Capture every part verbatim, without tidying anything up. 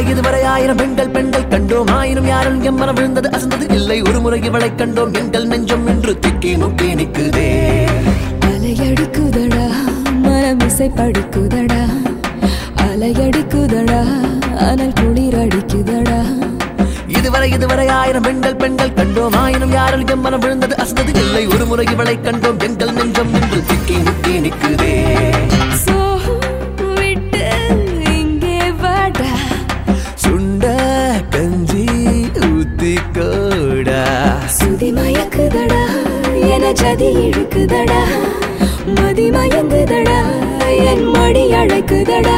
இதுவரை ஆயிரம் பெண்கள் பெண்கள் கண்டோம் ஆயிரம் யாரும் எம் மனம் விழுந்தது அசந்தது இல்லை ஒரு முறை இவளை கண்டோம் எங்கள் நெஞ்சம் என்று திக்கி முக்கி நிற்குதே அலையடிக்குதடா மனம் இசைப்படுக்குதடா அலையடிக்குதடா அனல் குளிர் அடிக்குதடா இதுவரை இதுவரை ஆயிரம் பெண்கள் பெண்கள் கண்டோம் ஆயிரம் யாரும் எம் மனம் விழுந்தது அசந்தது இல்லை ஒரு முறை இவளை கண்டோம் எங்கள் நெஞ்சம் என்று திக்கி முக்கி நிற்குதே கஞ்சி ஊத்தி கோடா சுதி மயக்குதடா என ஜதி இழுக்குதடா மதி மயங்குதடா என் மடி அழைக்குதடா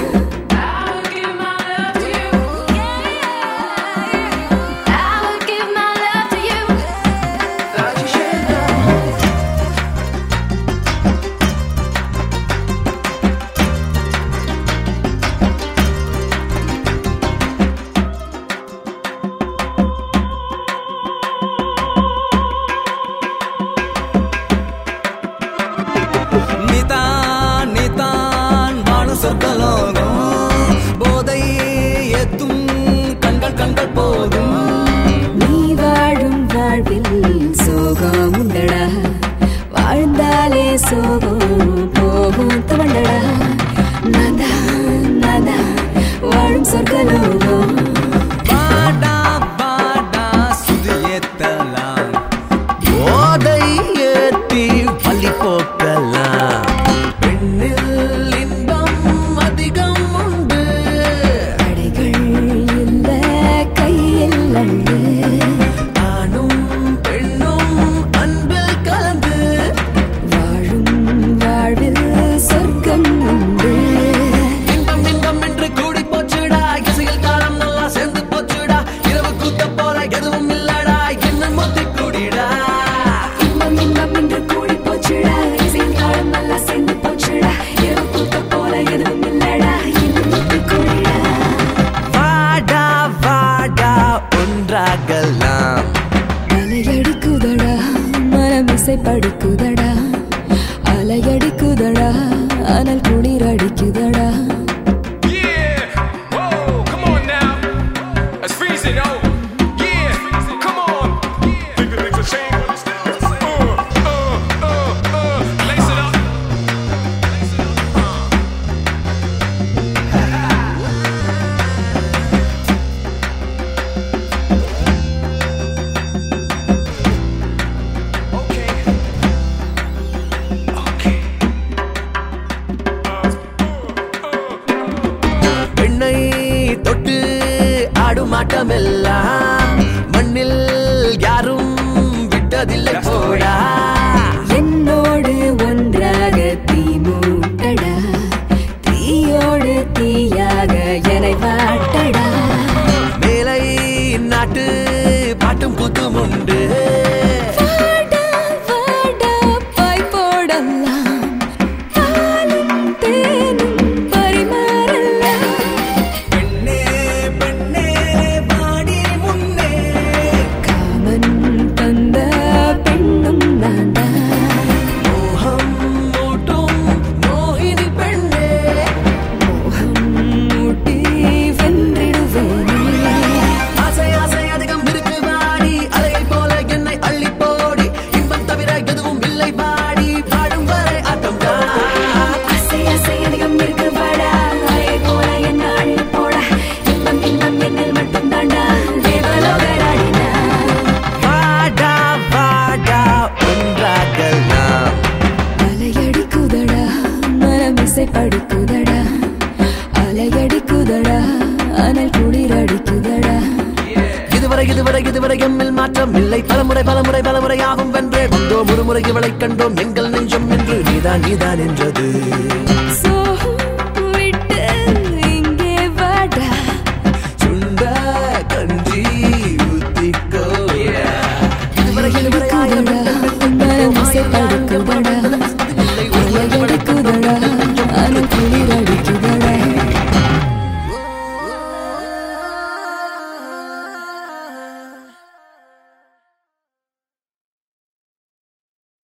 போதை எத்தும் கண்கள் கண்கள் போதும் நீ வாழும் வாழ்வில் சோகம் உண்டடா வாழ்ந்தாலே சோகம் போகும் தவண்டடா நதா நதா வாழும் சொர்க்கலோகம் பாடா பாடா சுதியேத்தலாம் போதை ஏத்தி பள்ளி போக்கலாம் அலையடிக்குதடா மனம் இசைப்படுக்குதடா அலையடிக்குதடா அனல் குளிர் அடிக்குதடா தொட்டு ஆடும் ஆட்டமெல்லாம் மண்ணில் யாரும் விட்டதில்லை போடா என்னோடு ஒன்றாக தீ மூட்டடா தீயோடு தீயாக என்னை வாட்டடா மேலை நாட்டு பாட்டும் கூத்தும் உண்டு இசைப்படுக்குதடா அலையடிக்குதடா அனல் குளிர் அடிக்குதடா இதுவரை இதுவரை இதுவரை எம்மில் மாற்றம் இல்லை பலமுறை பலமுறை பலமுறை ஆகும் வென்றே வந்தோம் ஒரு முறை இவளை கண்டோம் எங்கள் நெஞ்சம் என்று நீதான் நீதான் என்றது